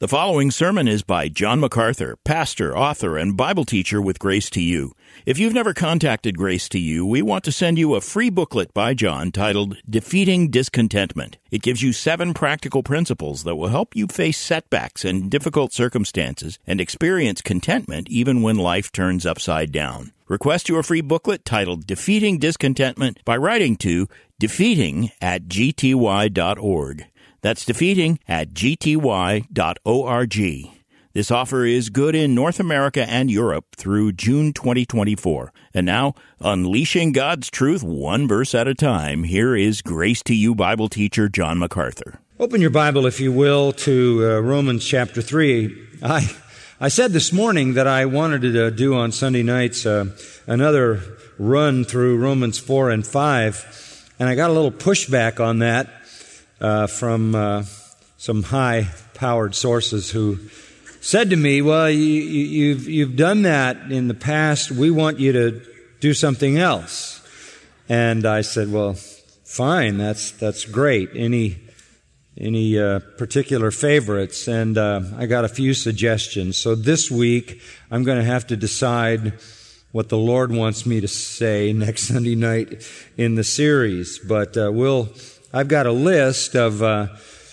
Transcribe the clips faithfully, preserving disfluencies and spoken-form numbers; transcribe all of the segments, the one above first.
The following sermon is by John MacArthur, pastor, author, and Bible teacher with Grace to You. If you've never contacted Grace to You, we want to send you a free booklet by John titled Defeating Discontentment. It gives you seven practical principles that will help you face setbacks and difficult circumstances and experience contentment even when life turns upside down. Request your free booklet titled Defeating Discontentment by writing to defeating at g t y dot org. That's defeating at g t y dot org. This offer is good in North America and Europe through June twenty twenty-four. And now, unleashing God's truth one verse at a time, here is Grace to You Bible teacher John MacArthur. Open your Bible, if you will, to uh, Romans chapter three. I I said this morning that I wanted to do on Sunday nights uh, another run through Romans four and five, and I got a little pushback on that. Uh, from uh, some high-powered sources who said to me, well, you, you, you've, you've done that in the past. We want you to do something else. And I said, well, fine, that's that's great. Any any uh, particular favorites? And uh, I got a few suggestions. So this week, I'm going to have to decide what the Lord wants me to say next Sunday night in the series. But uh, we'll... I've got a list of uh,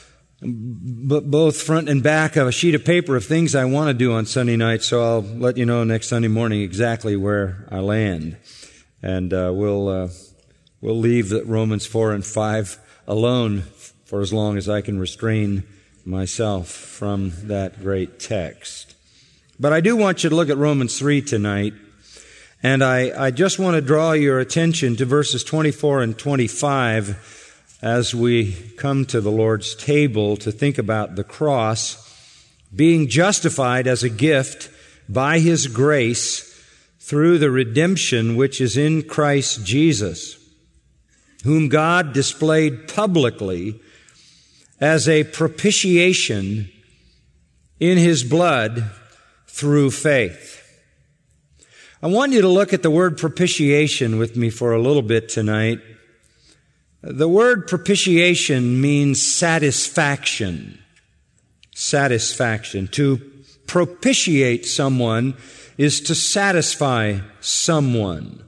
b- both front and back of a sheet of paper of things I want to do on Sunday night, so I'll let you know next Sunday morning exactly where I land. And uh, we'll uh, we'll leave Romans four and five alone for as long as I can restrain myself from that great text. But I do want you to look at Romans three tonight, and I, I just want to draw your attention to verses twenty-four and twenty-five as we come to the Lord's table to think about the cross, being justified as a gift by His grace through the redemption which is in Christ Jesus, whom God displayed publicly as a propitiation in His blood through faith. I want you to look at the word propitiation with me for a little bit tonight. The word propitiation means satisfaction. Satisfaction. To propitiate someone is to satisfy someone.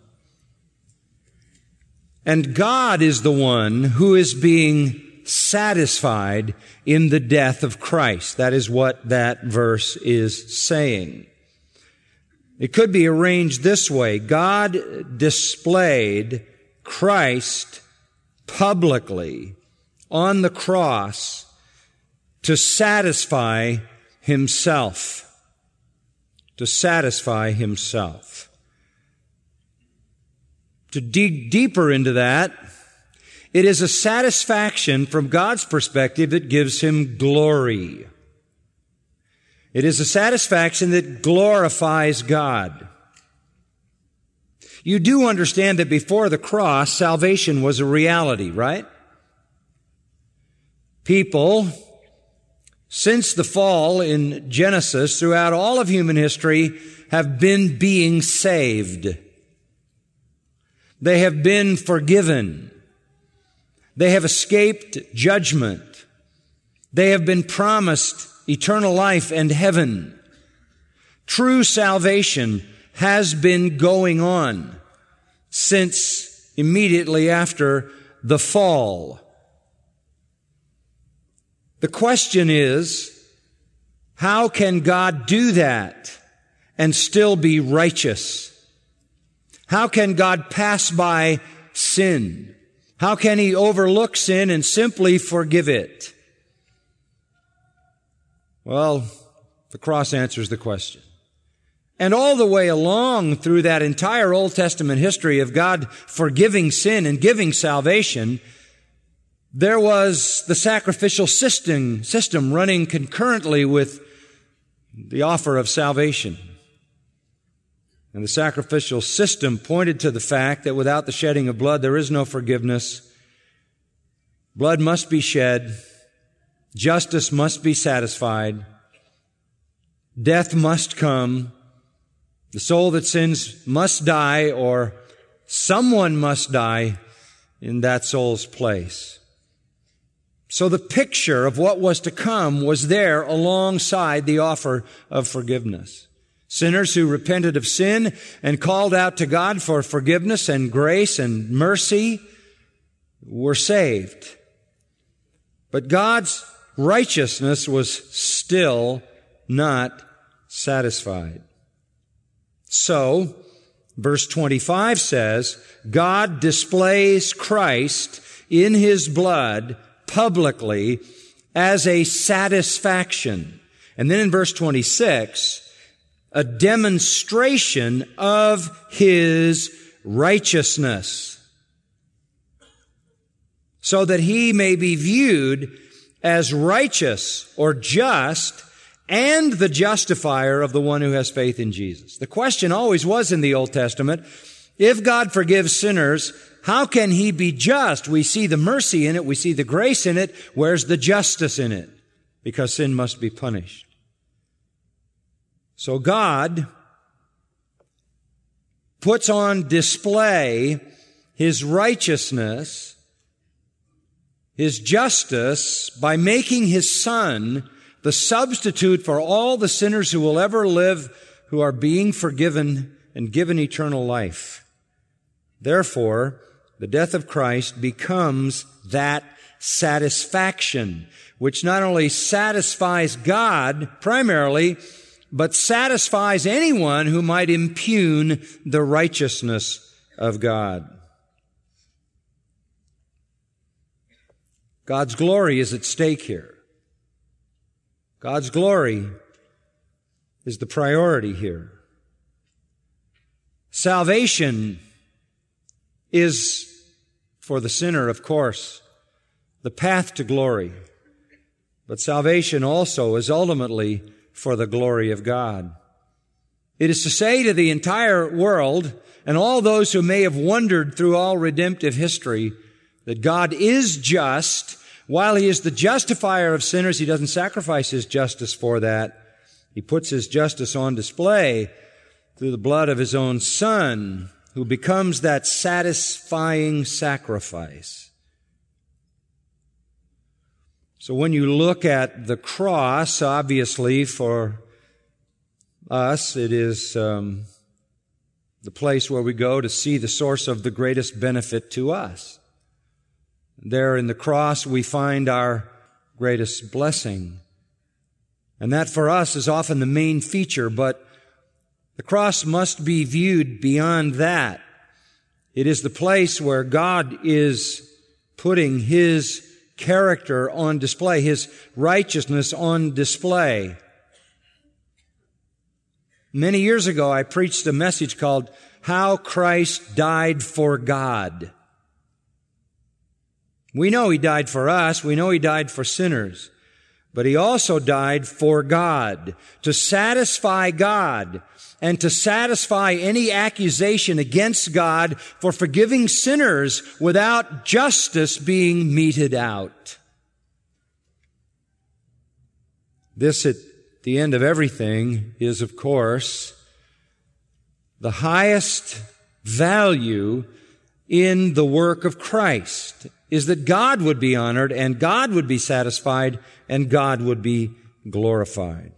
And God is the one who is being satisfied in the death of Christ. That is what that verse is saying. It could be arranged this way. God displayed Christ publicly on the cross to satisfy Himself. To satisfy Himself. To dig deeper into that, it is a satisfaction from God's perspective that gives Him glory. It is a satisfaction that glorifies God. You do understand that before the cross, salvation was a reality, right? People, since the fall in Genesis, throughout all of human history, have been being saved. They have been forgiven. They have escaped judgment. They have been promised eternal life and heaven. True salvation has been going on since immediately after the fall. The question is, how can God do that and still be righteous? How can God pass by sin? How can He overlook sin and simply forgive it? Well, the cross answers the question. And all the way along through that entire Old Testament history of God forgiving sin and giving salvation, there was the sacrificial system, system running concurrently with the offer of salvation. And the sacrificial system pointed to the fact that without the shedding of blood, there is no forgiveness. Blood must be shed. Justice must be satisfied. Death must come. The soul that sins must die, or someone must die in that soul's place. So the picture of what was to come was there alongside the offer of forgiveness. Sinners who repented of sin and called out to God for forgiveness and grace and mercy were saved. But God's righteousness was still not satisfied. So, verse twenty-five says, God displays Christ in His blood publicly as a satisfaction. And then in verse twenty-six, a demonstration of His righteousness, so that He may be viewed as righteous or just and the justifier of the one who has faith in Jesus. The question always was in the Old Testament, if God forgives sinners, how can He be just? We see the mercy in it, we see the grace in it. Where's the justice in it? Because sin must be punished. So God puts on display His righteousness, His justice, by making His Son the substitute for all the sinners who will ever live, who are being forgiven and given eternal life. Therefore, the death of Christ becomes that satisfaction, which not only satisfies God primarily, but satisfies anyone who might impugn the righteousness of God. God's glory is at stake here. God's glory is the priority here. Salvation is, for the sinner, of course, the path to glory. But salvation also is ultimately for the glory of God. It is to say to the entire world and all those who may have wandered through all redemptive history that God is just. While He is the justifier of sinners, He doesn't sacrifice His justice for that. He puts His justice on display through the blood of His own Son, who becomes that satisfying sacrifice. So when you look at the cross, obviously for us, it is um, the place where we go to see the source of the greatest benefit to us. There in the cross we find our greatest blessing. And that for us is often the main feature, but the cross must be viewed beyond that. It is the place where God is putting His character on display, His righteousness on display. Many years ago I preached a message called How Christ Died for God. We know He died for us. We know He died for sinners. But He also died for God, to satisfy God and to satisfy any accusation against God for forgiving sinners without justice being meted out. This, at the end of everything, is, of course, the highest value in the work of Christ, is that God would be honored and God would be satisfied and God would be glorified.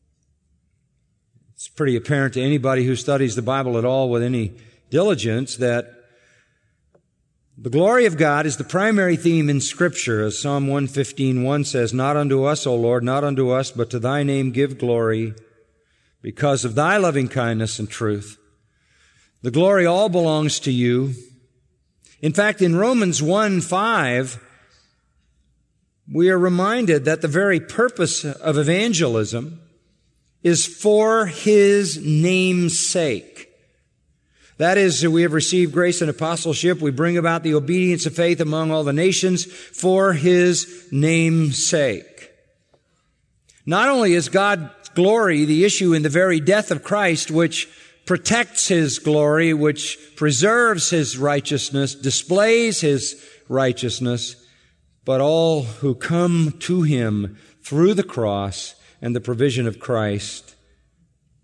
It's pretty apparent to anybody who studies the Bible at all with any diligence that the glory of God is the primary theme in Scripture, as Psalm one fifteen one says, Not unto us, O Lord, not unto us, but to Thy name give glory, because of Thy loving kindness and truth. The glory all belongs to You. In fact, in Romans one five, we are reminded that the very purpose of evangelism is for His name's sake. That is, we have received grace and apostleship. We bring about the obedience of faith among all the nations for His name's sake. Not only is God's glory the issue in the very death of Christ, which protects His glory, which preserves His righteousness, displays His righteousness, but all who come to Him through the cross and the provision of Christ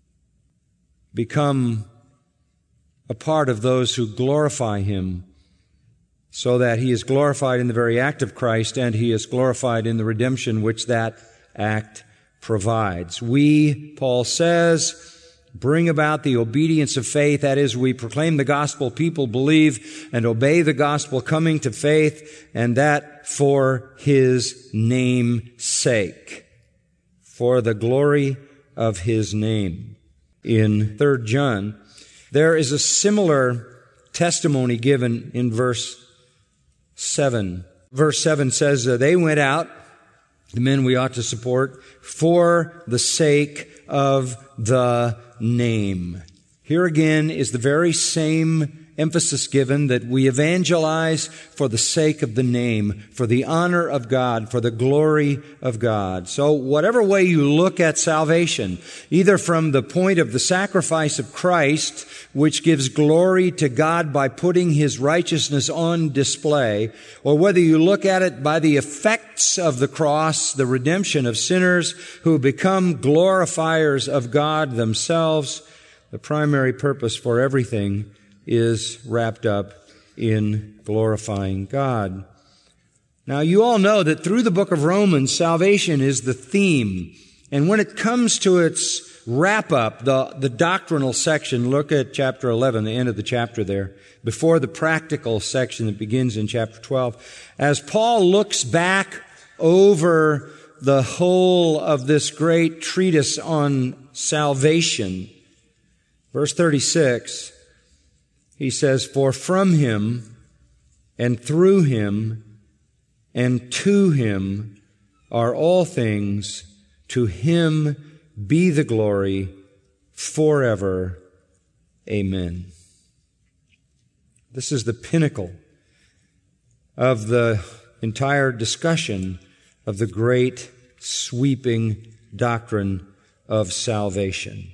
become a part of those who glorify Him so that he is glorified in the very act of Christ, and he is glorified in the redemption which that act provides. We, Paul says, bring about the obedience of faith. That is, we proclaim the gospel, people believe and obey the gospel, coming to faith, and that for his name's sake, for the glory of his name. In Third John, there is a similar testimony given in verse seven. Verse seven says, uh, they went out, the men we ought to support, for the sake of the name. Here again is the very same emphasis given, that we evangelize for the sake of the name, for the honor of God, for the glory of God. So whatever way you look at salvation, either from the point of the sacrifice of Christ, which gives glory to God by putting his righteousness on display, or whether you look at it by the effects of the cross, the redemption of sinners who become glorifiers of God themselves, the primary purpose for everything is wrapped up in glorifying God. Now, you all know that through the book of Romans, salvation is the theme. And when it comes to its wrap-up, the, the doctrinal section, look at chapter eleven, the end of the chapter there, before the practical section that begins in chapter twelve. As Paul looks back over the whole of this great treatise on salvation, verse thirty-six, he says, for from him and through him and to him are all things, to him be the glory forever. Amen. This is the pinnacle of the entire discussion of the great sweeping doctrine of salvation.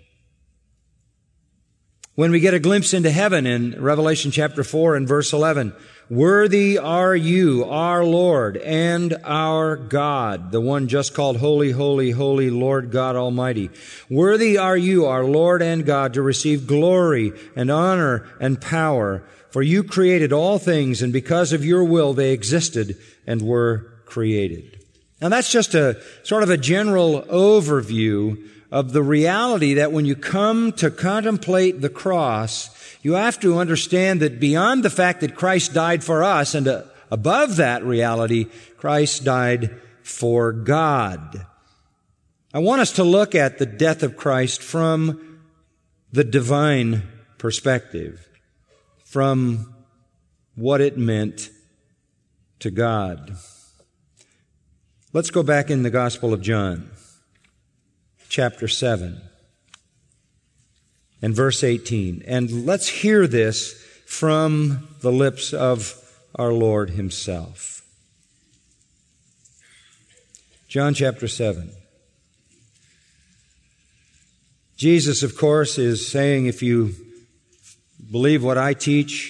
When we get a glimpse into heaven in Revelation chapter four and verse eleven, worthy are you, our Lord and our God, the one just called Holy, Holy, Holy, Lord God Almighty. Worthy are you, our Lord and God, to receive glory and honor and power, for you created all things, and because of your will they existed and were created. Now that's just a sort of a general overview of the reality that when you come to contemplate the cross, you have to understand that beyond the fact that Christ died for us, and uh, above that reality, Christ died for God. I want us to look at the death of Christ from the divine perspective, from what it meant to God. Let's go back in the Gospel of John, chapter seven and verse eighteen. And let's hear this from the lips of our Lord himself. John chapter seven. Jesus, of course, is saying, if you believe what I teach,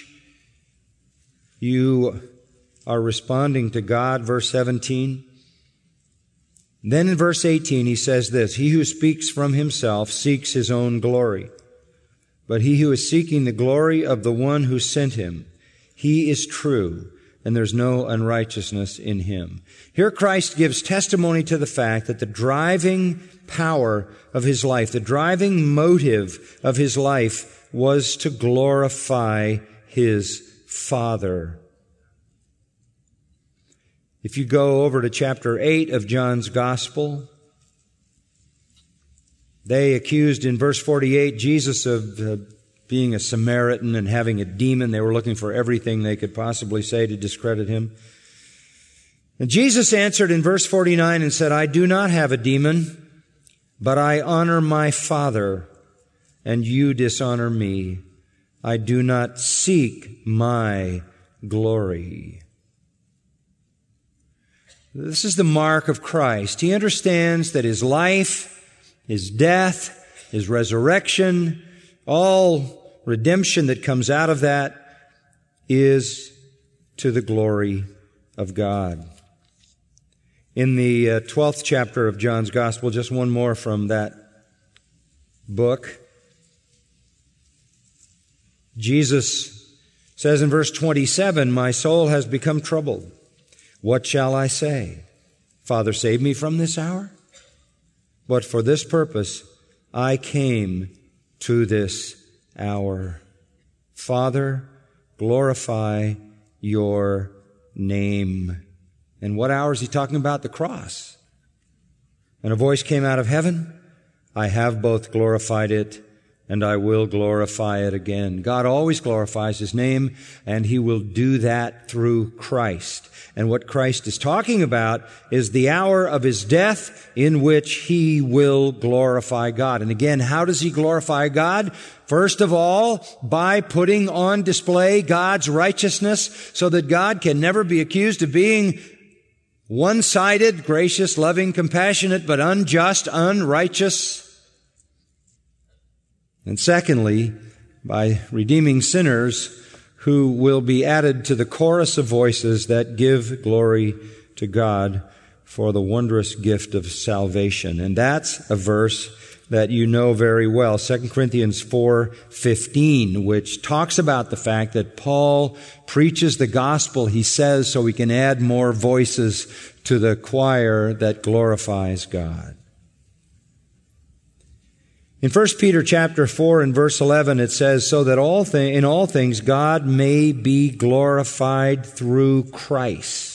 you are responding to God. Verse seventeen. Then in verse eighteen, he says this, he who speaks from himself seeks his own glory. But he who is seeking the glory of the one who sent him, he is true, and there's no unrighteousness in him. Here Christ gives testimony to the fact that the driving power of his life, the driving motive of his life was to glorify his Father. If you go over to chapter eight of John's Gospel, they accused in verse forty-eight Jesus of uh, being a Samaritan and having a demon. They were looking for everything they could possibly say to discredit him. And Jesus answered in verse forty-nine and said, I do not have a demon, but I honor my Father, and you dishonor me. I do not seek my glory. This is the mark of Christ. He understands that his life, his death, his resurrection, all redemption that comes out of that is to the glory of God. In the uh, twelfth chapter of John's Gospel, just one more from that book, Jesus It says in verse twenty-seven, my soul has become troubled. What shall I say? Father, save me from this hour? But for this purpose I came to this hour. Father, glorify your name. And what hour is he talking about? The cross. And a voice came out of heaven. I have both glorified it, and I will glorify it again. God always glorifies His name, and He will do that through Christ. And what Christ is talking about is the hour of His death in which He will glorify God. And again, how does He glorify God? First of all, by putting on display God's righteousness so that God can never be accused of being one-sided, gracious, loving, compassionate, but unjust, unrighteous. And secondly, by redeeming sinners who will be added to the chorus of voices that give glory to God for the wondrous gift of salvation. And that's a verse that you know very well, Second Corinthians four fifteen, which talks about the fact that Paul preaches the gospel, he says, so we can add more voices to the choir that glorifies God. In First Peter chapter four and verse eleven, it says, so that all thi- in all things God may be glorified through Christ.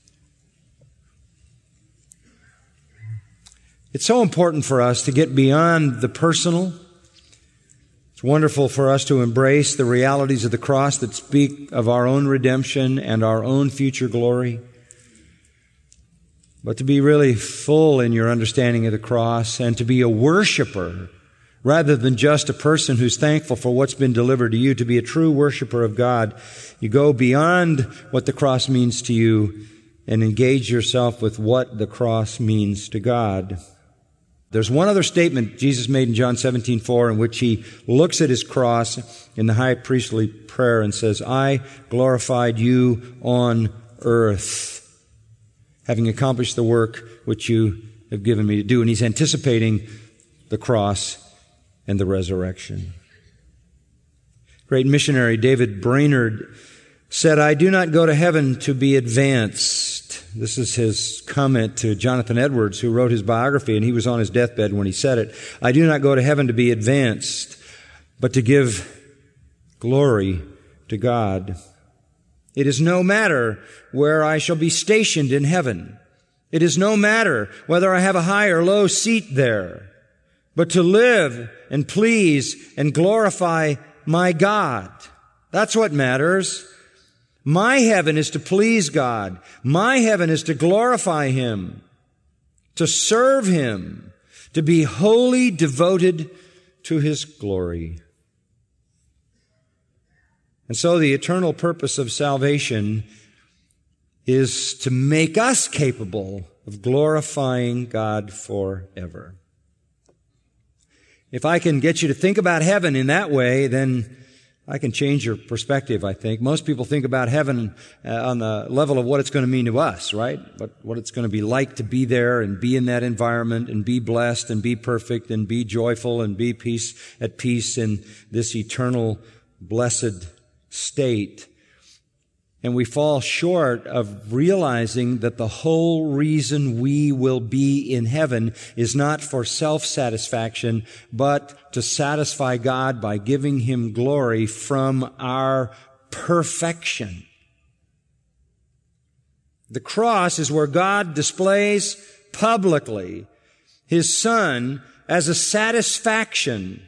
It's so important for us to get beyond the personal. It's wonderful for us to embrace the realities of the cross that speak of our own redemption and our own future glory. But to be really full in your understanding of the cross and to be a worshiper rather than just a person who's thankful for what's been delivered to you, to be a true worshiper of God, you go beyond what the cross means to you and engage yourself with what the cross means to God. There's one other statement Jesus made in John seventeen four in which He looks at His cross in the high priestly prayer and says, I glorified you on earth, having accomplished the work which you have given me to do. And He's anticipating the cross and the resurrection. Great missionary David Brainerd said, I do not go to heaven to be advanced. This is his comment to Jonathan Edwards, who wrote his biography, and he was on his deathbed when he said it. I do not go to heaven to be advanced, but to give glory to God. It is no matter where I shall be stationed in heaven. It is no matter whether I have a high or low seat there, but to live and please and glorify my God. That's what matters. My heaven is to please God. My heaven is to glorify Him, to serve Him, to be wholly devoted to His glory. And so the eternal purpose of salvation is to make us capable of glorifying God forever. If I can get you to think about heaven in that way, then I can change your perspective, I think. Most people think about heaven uh, on the level of what it's going to mean to us, right? What, what it's going to be like to be there and be in that environment and be blessed and be perfect and be joyful and be peace at peace in this eternal blessed state. And we fall short of realizing that the whole reason we will be in heaven is not for self-satisfaction, but to satisfy God by giving Him glory from our perfection. The cross is where God displays publicly His Son as a satisfaction,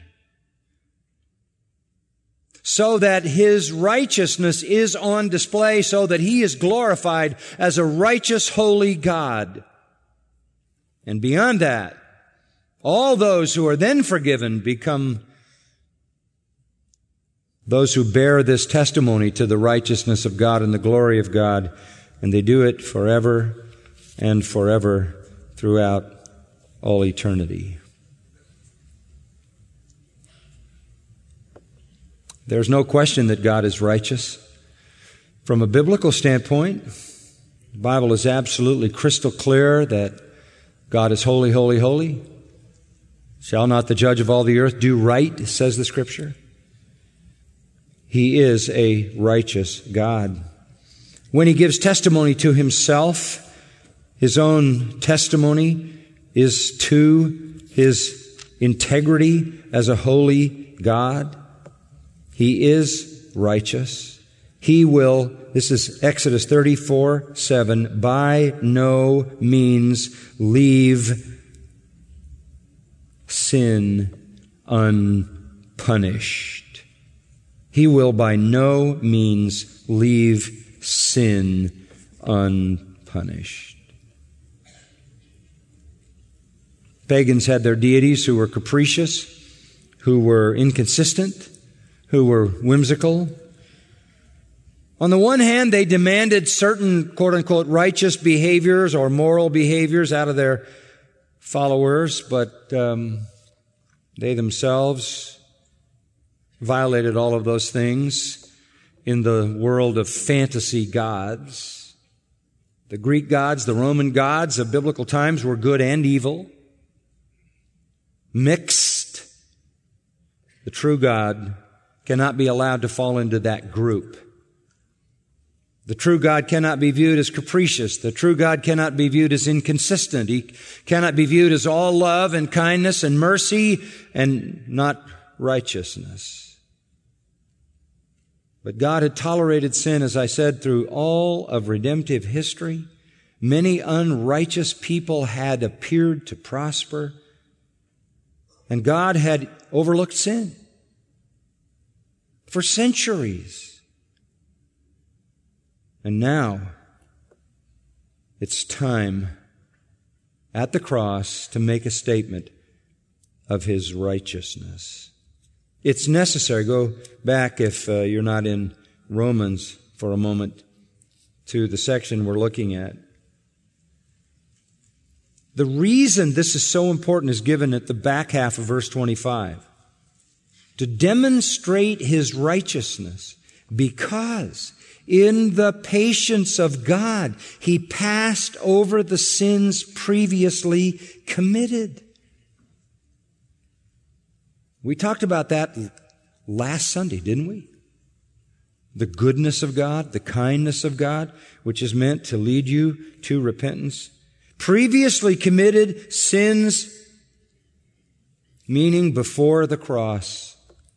so that His righteousness is on display, so that He is glorified as a righteous, holy God. And beyond that, all those who are then forgiven become those who bear this testimony to the righteousness of God and the glory of God, and they do it forever and forever throughout all eternity. There's no question that God is righteous. From a biblical standpoint, the Bible is absolutely crystal clear that God is holy, holy, holy. Shall not the judge of all the earth do right, says the Scripture? He is a righteous God. When He gives testimony to Himself, His own testimony is to His integrity as a holy God. He is righteous. He will, this is Exodus thirty-four seven, by no means leave sin unpunished. He will by no means leave sin unpunished. Pagans had their deities who were capricious, who were inconsistent, who were whimsical. On the one hand, they demanded certain quote-unquote righteous behaviors or moral behaviors out of their followers, but um, they themselves violated all of those things in the world of fantasy gods. The Greek gods, the Roman gods of biblical times were good and evil, mixed. The true God cannot be allowed to fall into that group. The true God cannot be viewed as capricious. The true God cannot be viewed as inconsistent. He cannot be viewed as all love and kindness and mercy and not righteousness. But God had tolerated sin, as I said, through all of redemptive history. Many unrighteous people had appeared to prosper, and God had overlooked sin for centuries. And now, it's time at the cross to make a statement of His righteousness. It's necessary. Go back, if uh, you're not in Romans for a moment, to the section we're looking at. The reason this is so important is given at the back half of verse twenty-five. To demonstrate His righteousness, because in the patience of God, He passed over the sins previously committed. We talked about that last Sunday, didn't we? The goodness of God, the kindness of God, which is meant to lead you to repentance. Previously committed sins, meaning before the cross.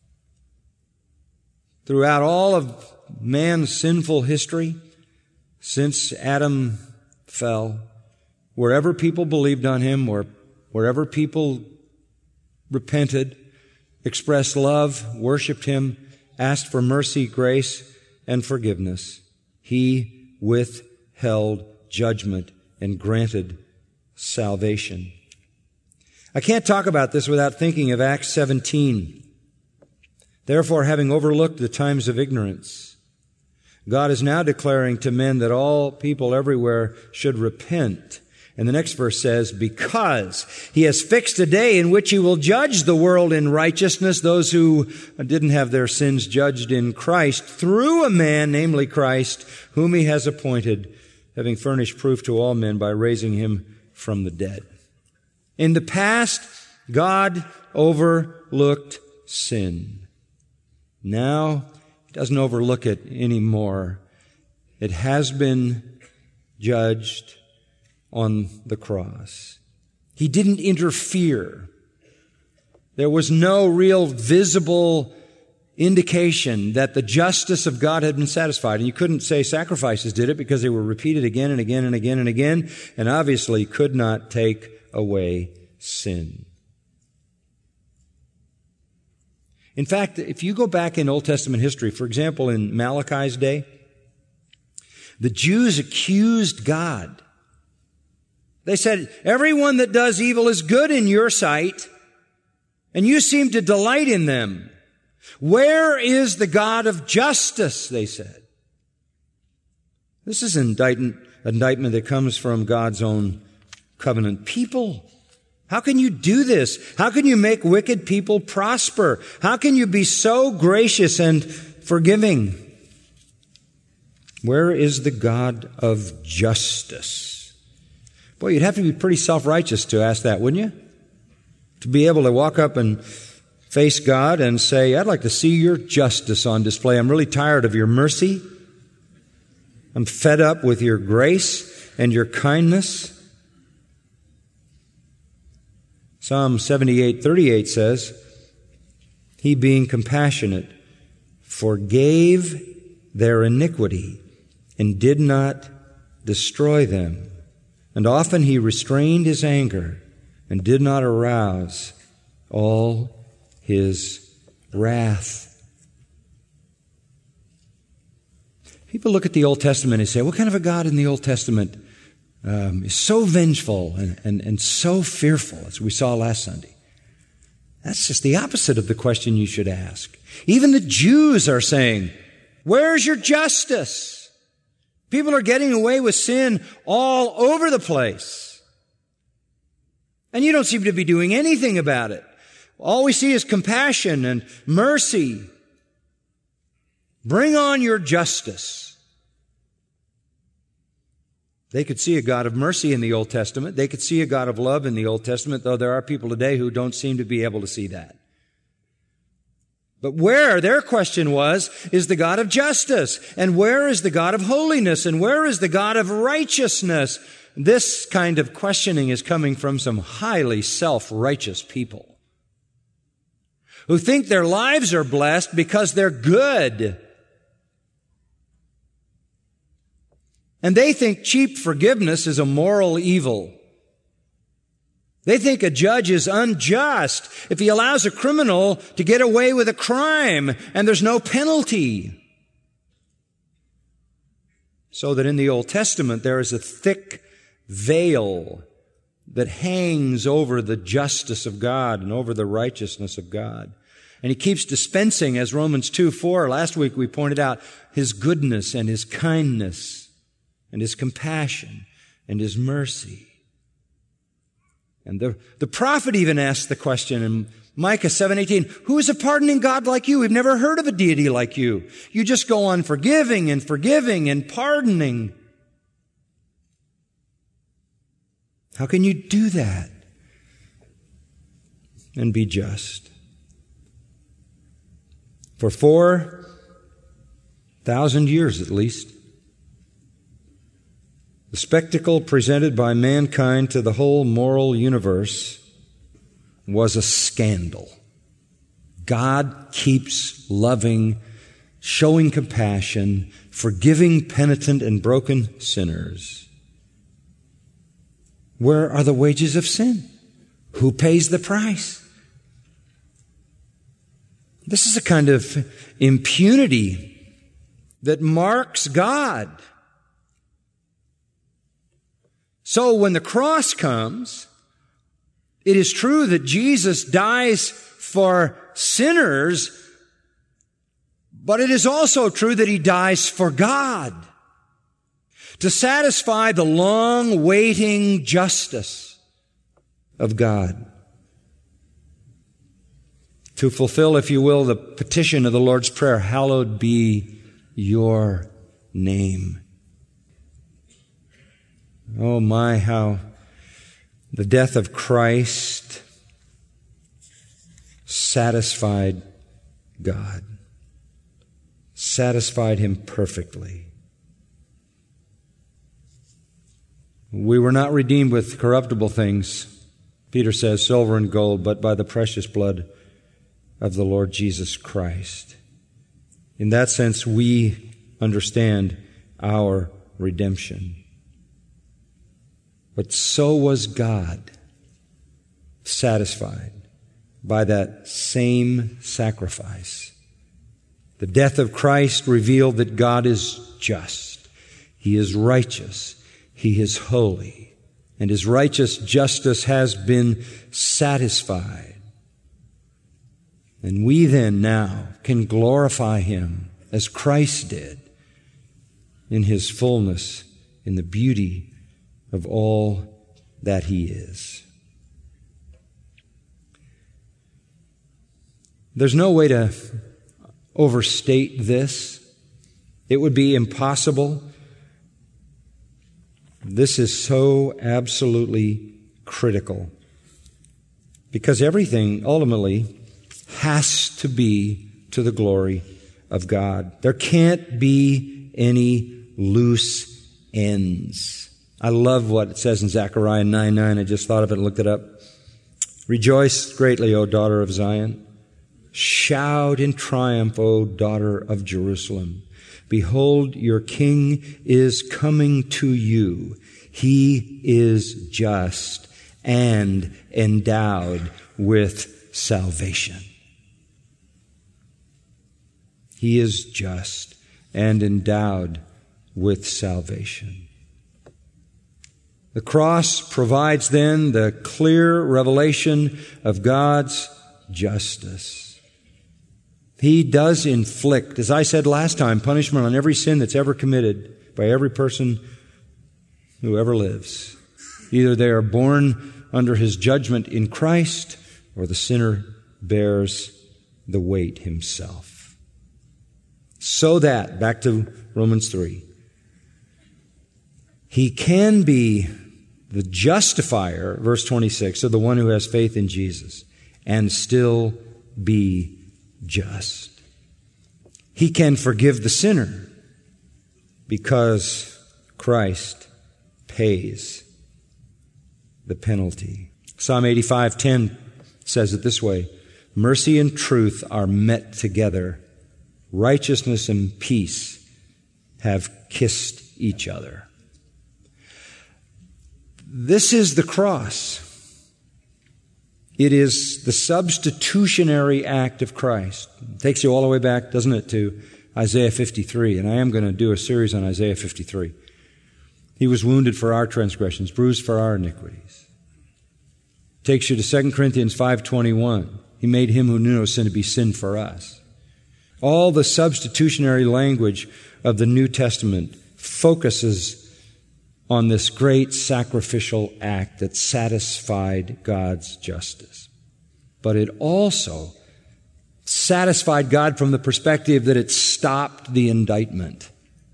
Throughout all of man's sinful history, since Adam fell, wherever people believed on Him, or wherever people repented, expressed love, worshiped Him, asked for mercy, grace, and forgiveness, He withheld judgment and granted salvation. I can't talk about this without thinking of Acts seventeen. Therefore, having overlooked the times of ignorance, God is now declaring to men that all people everywhere should repent. And the next verse says, because He has fixed a day in which He will judge the world in righteousness, those who didn't have their sins judged in Christ, through a man, namely Christ, whom He has appointed, having furnished proof to all men by raising Him from the dead. In the past, God overlooked sin. Now, He doesn't overlook it anymore. It has been judged on the cross. He didn't interfere. There was no real visible indication that the justice of God had been satisfied. And you couldn't say sacrifices did it, because they were repeated again and again and again and again, and obviously could not take away sin. In fact, if you go back in Old Testament history, for example, in Malachi's day, the Jews accused God. They said, everyone that does evil is good in your sight, and you seem to delight in them. Where is the God of justice, they said. This is an indictment, indictment that comes from God's own covenant people. How can you do this? How can you make wicked people prosper? How can you be so gracious and forgiving? Where is the God of justice? Boy, you'd have to be pretty self-righteous to ask that, wouldn't you? To be able to walk up and face God and say, I'd like to see your justice on display. I'm really tired of your mercy. I'm fed up with your grace and your kindness. Psalm seventy-eight thirty-eight says, He, being compassionate, forgave their iniquity and did not destroy them. And often He restrained His anger and did not arouse all His wrath. People look at the Old Testament and say, what kind of a God in the Old Testament um, is so vengeful and, and, and so fearful, as we saw last Sunday? That's just the opposite of the question you should ask. Even the Jews are saying, where's your justice? People are getting away with sin all over the place. And you don't seem to be doing anything about it. All we see is compassion and mercy. Bring on your justice. They could see a God of mercy in the Old Testament. They could see a God of love in the Old Testament, though there are people today who don't seem to be able to see that. But where, their question was, is the God of justice? And where is the God of holiness? And where is the God of righteousness? This kind of questioning is coming from some highly self-righteous people who think their lives are blessed because they're good. And they think cheap forgiveness is a moral evil. They think a judge is unjust if he allows a criminal to get away with a crime and there's no penalty. So that in the Old Testament there is a thick veil that hangs over the justice of God and over the righteousness of God. And He keeps dispensing, as Romans two four, last week we pointed out, His goodness and His kindness and His compassion and His mercy. And the, the prophet even asked the question in Micah seven eighteen, who is a pardoning God like you? We've never heard of a deity like you. You just go on forgiving and forgiving and pardoning. How can you do that and be just? For four thousand years at least, the spectacle presented by mankind to the whole moral universe was a scandal. God keeps loving, showing compassion, forgiving penitent and broken sinners. Where are the wages of sin? Who pays the price? This is a kind of impunity that marks God. So when the cross comes, it is true that Jesus dies for sinners, but it is also true that He dies for God, to satisfy the long-waiting justice of God, to fulfill, if you will, the petition of the Lord's Prayer, hallowed be your name. Oh my, how the death of Christ satisfied God, satisfied Him perfectly. We were not redeemed with corruptible things, Peter says, silver and gold, but by the precious blood of the Lord Jesus Christ. In that sense, we understand our redemption. But so was God satisfied by that same sacrifice. The death of Christ revealed that God is just. He is righteous. He is holy. And His righteous justice has been satisfied. And we then now can glorify Him as Christ did in His fullness, in the beauty of all that He is. There's no way to overstate this. It would be impossible. This is so absolutely critical, because everything ultimately has to be to the glory of God. There can't be any loose ends. I love what it says in Zechariah nine nine. I just thought of it and looked it up. Rejoice greatly, O daughter of Zion. Shout in triumph, O daughter of Jerusalem. Behold, your king is coming to you. He is just and endowed with salvation. He is just and endowed with salvation. The cross provides then the clear revelation of God's justice. He does inflict, as I said last time, punishment on every sin that's ever committed by every person who ever lives. Either they are born under His judgment in Christ, or the sinner bears the weight himself. So that, back to Romans three, he can be the justifier, verse twenty-six, of the one who has faith in Jesus, and still be just. He can forgive the sinner because Christ pays the penalty. Psalm eighty-five ten says it this way: mercy and truth are met together. Righteousness and peace have kissed each other. This is the cross. It is the substitutionary act of Christ. It takes you all the way back, doesn't it, to Isaiah fifty-three. And I am going to do a series on Isaiah fifty-three. He was wounded for our transgressions, bruised for our iniquities. Takes you to Second Corinthians five twenty-one. He made him who knew no sin to be sin for us. All the substitutionary language of the New Testament focuses on this great sacrificial act that satisfied God's justice. But it also satisfied God from the perspective that it stopped the indictment,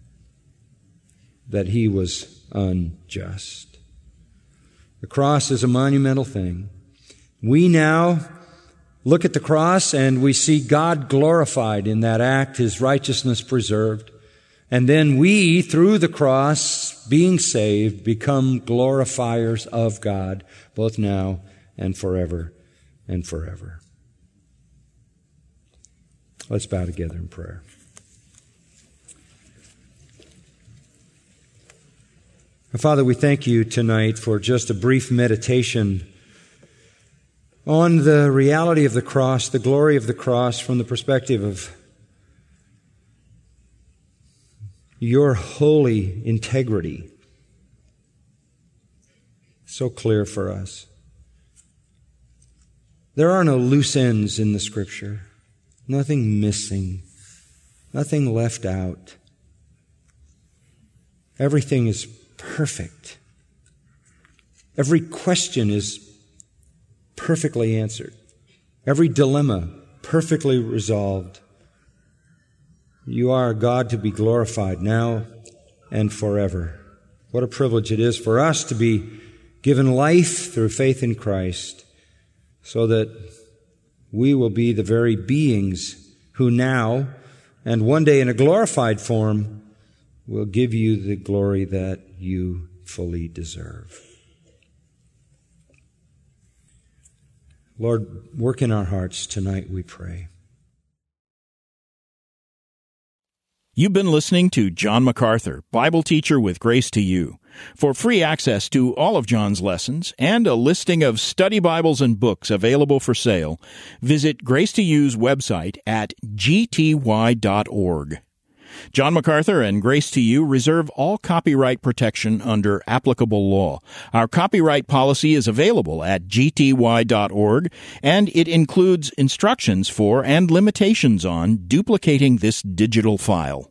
that He was unjust. The cross is a monumental thing. We now look at the cross and we see God glorified in that act, His righteousness preserved. And then we, through the cross, being saved, become glorifiers of God, both now and forever and forever. Let's bow together in prayer. Father, we thank You tonight for just a brief meditation on the reality of the cross, the glory of the cross from the perspective of Your holy integrity. So clear for us. There are no loose ends in the Scripture. Nothing missing. Nothing left out. Everything is perfect. Every question is perfectly answered. Every dilemma perfectly resolved. You are a God to be glorified now and forever. What a privilege it is for us to be given life through faith in Christ, so that we will be the very beings who now, and one day in a glorified form, will give You the glory that You fully deserve. Lord, work in our hearts tonight, we pray. You've been listening to John MacArthur, Bible teacher with Grace to You. For free access to all of John's lessons and a listing of study Bibles and books available for sale, visit Grace to You's website at g t y dot org. John MacArthur and Grace to You reserve all copyright protection under applicable law. Our copyright policy is available at g t y dot org, and it includes instructions for and limitations on duplicating this digital file.